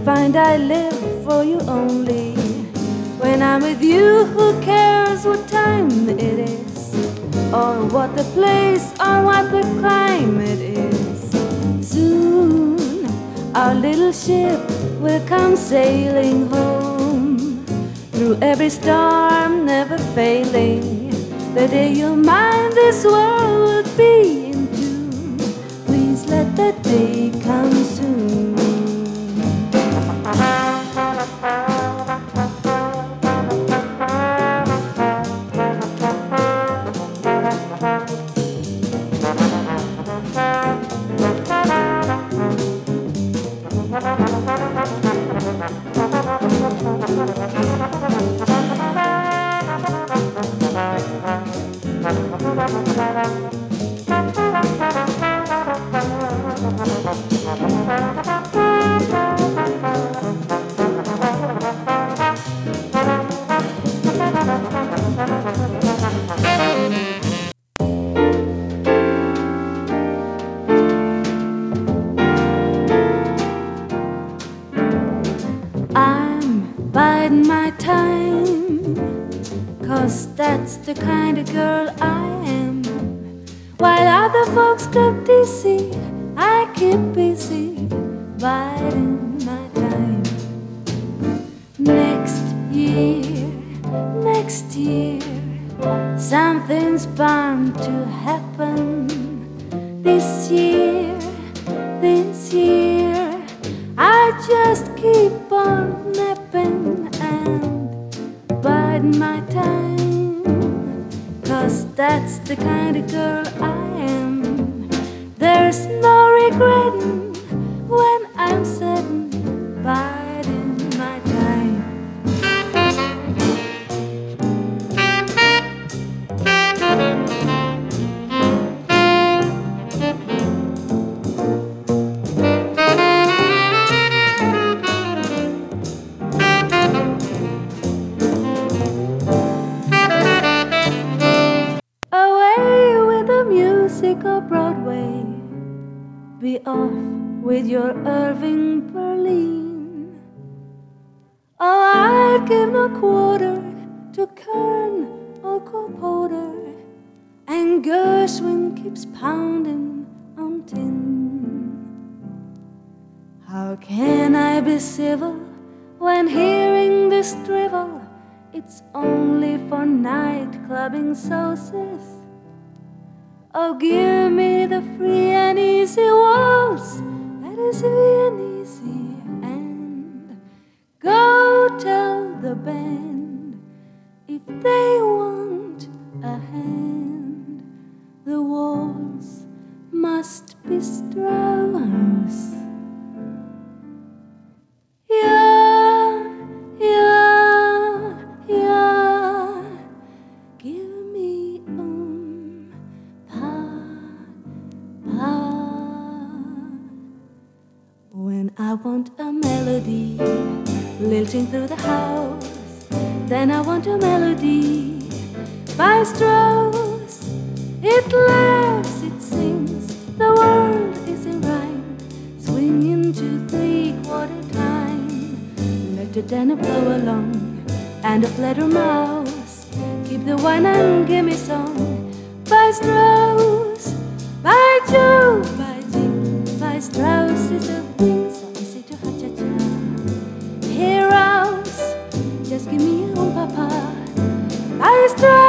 find I live for you only. When I'm with you, who cares what time it is, or what the place, or what the climate is? Soon our little ship will come sailing home, through every storm, never failing. The day you're mine, this world will be in tune. Please let that day come soon. I'm biding my time, 'cause that's the kind of girl I am. While other folks keep dizzy, I keep busy biding my time. Next year, something's bound to happen. This year, I just keep on napping and biding my time, 'cause that's the kind of girl I am. There's no regretting when I'm sitting biding my time. Or Broadway, be off with your Irving Berlin. Oh, I'd give no quarter to Kern or Cole Porter, and Gershwin keeps pounding on tin. How can I be civil when hearing this drivel? It's only for nightclubbing sauces. Oh, give me the free and easy waltz, that is free and easy, and go tell the band if they want a hand, the waltz must be Strauss. Yeah, give me when I want a melody lilting through the house, then I want a melody by Strauss. It laughs, it sings, the world is in rhyme, swinging to 3/4 time. Let the tenor blow along and a flatter mouse, keep the wine and give me some by Strauss, by Joe, by Jim, by Strauss is a thing so easy to ha-cha-cha. Heroes, just give me a papa by Strauss.